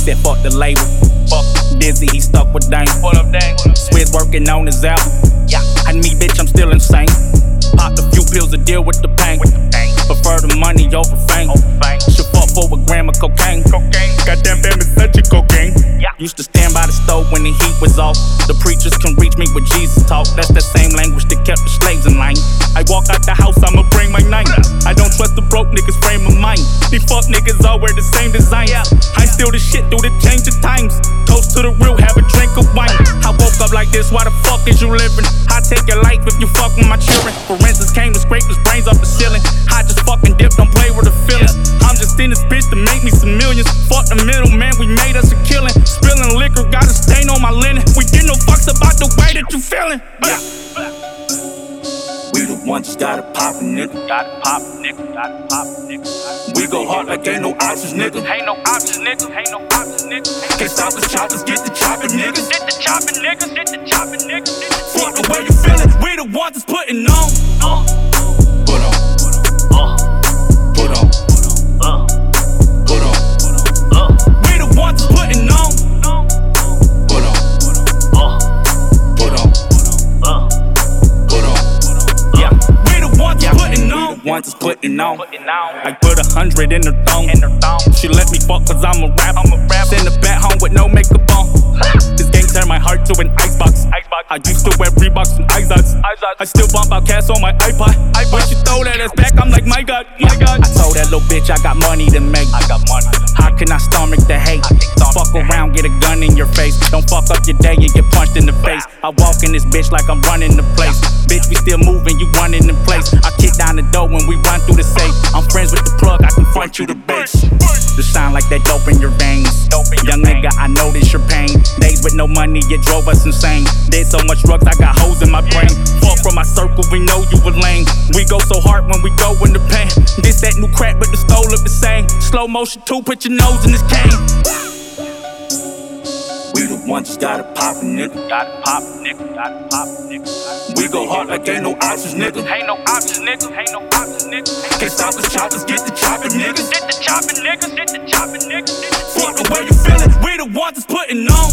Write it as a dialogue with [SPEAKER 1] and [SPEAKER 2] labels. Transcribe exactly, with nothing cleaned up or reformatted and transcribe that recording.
[SPEAKER 1] said fuck the label. Fuck Dizzy, he stuck with Dame.
[SPEAKER 2] What up, Dang?
[SPEAKER 1] Swizz working on his album.
[SPEAKER 2] Yeah.
[SPEAKER 1] I me, bitch, I'm still insane. Popped a few pills to deal with the pain.
[SPEAKER 2] With the pain.
[SPEAKER 1] Prefer the money over fame.
[SPEAKER 2] Over fame.
[SPEAKER 1] Should fuck for a gram of cocaine.
[SPEAKER 2] Cocaine.
[SPEAKER 1] Goddamn fam is such a cocaine.
[SPEAKER 2] Yeah.
[SPEAKER 1] Used to stand by the stove when the heat was off. The preachers can reach me with Jesus talk. That's the same language that kept the slaves in line. I walk out the house, I'ma bring my knife. I don't trust the broke niggas' frame of mind. These fuck niggas all wear the same design.
[SPEAKER 2] Yeah.
[SPEAKER 1] I steal the shit through the change of times. Toast to the real, have a drink of wine. I woke up like this, why the fuck is you living? I take your life if you fuck with my children. Forensics came to scrape his brains off the ceiling. I just fucking dip, don't play with the feelings. I'm just in this bitch to make me some millions. Fuck the middle man, we made us a killing. Spilling liquor, got a stain on my linen. We get no fucks about the way that you feeling. Yeah. We the ones just gotta pop a nigga.
[SPEAKER 2] Gotta pop, nigga. Gotta pop, nigga.
[SPEAKER 1] We go hard like ain't no options, nigga.
[SPEAKER 2] Ain't no options, nigga. Ain't no options, nigga.
[SPEAKER 1] Can't stop the choppers, get the chopping, niggas.
[SPEAKER 2] Get the chopping, niggas. Get the chopping, niggas.
[SPEAKER 1] Fuck the way you feeling. We the ones that's putting on.
[SPEAKER 2] Uh,
[SPEAKER 1] Put on,
[SPEAKER 2] uh,
[SPEAKER 1] put on,
[SPEAKER 2] uh,
[SPEAKER 1] put on.
[SPEAKER 2] uh,
[SPEAKER 1] We the ones that's putting on. Put on,
[SPEAKER 2] uh,
[SPEAKER 1] put on,
[SPEAKER 2] uh.
[SPEAKER 1] put on. Yeah, we the ones that's putting on. We the ones that's putting on.
[SPEAKER 2] Putting on.
[SPEAKER 1] I put a hundred in her thong.
[SPEAKER 2] In her thong.
[SPEAKER 1] She let me fuck cause I'm a rapper.
[SPEAKER 2] I'm a rapper.
[SPEAKER 1] Send her back home with no makeup on. This game turned my heart to an icebox.
[SPEAKER 2] Icebox.
[SPEAKER 1] I used to wear Reeboks and Izod's.
[SPEAKER 2] Izod.
[SPEAKER 1] I still bump out cash on my iPod. When she throw that ass back, I'm like, my God, my God. I told that little bitch I got money to make.
[SPEAKER 2] I got money.
[SPEAKER 1] How can I stomach the hate?
[SPEAKER 2] I can't stomach
[SPEAKER 1] Fuck
[SPEAKER 2] the hate.
[SPEAKER 1] around, get a gun in your face. Don't fuck up your day and get punched in the face. I walk in this bitch like I'm running the place. Bitch, we still moving, you running in place. I kick down the door when we run through the safe. I'm friends with the plug, I confront you the base. The shine like that dope in your veins.
[SPEAKER 2] Dope in your
[SPEAKER 1] Young
[SPEAKER 2] veins.
[SPEAKER 1] nigga, I know this your pain. Days with no money, it drove us insane. Did so much drugs, I got holes in my brain. Fuck from my circle, we know you were lame. We go so hard when we go in the pain. This that new crack, but the stole look the same. Slow motion too, put your nose in this cane. We the ones just gotta pop a nigga.
[SPEAKER 2] Gotta pop, nigga. Gotta pop, nigga.
[SPEAKER 1] We go hard like ain't no options, nigga.
[SPEAKER 2] Ain't no options, nigga. Ain't no options, nigga.
[SPEAKER 1] Can't stop the choppers, get the chopping, niggas.
[SPEAKER 2] Get the chopping, niggas. Get the chopping, niggas.
[SPEAKER 1] Fuck the way you feeling. We the ones that's putting on.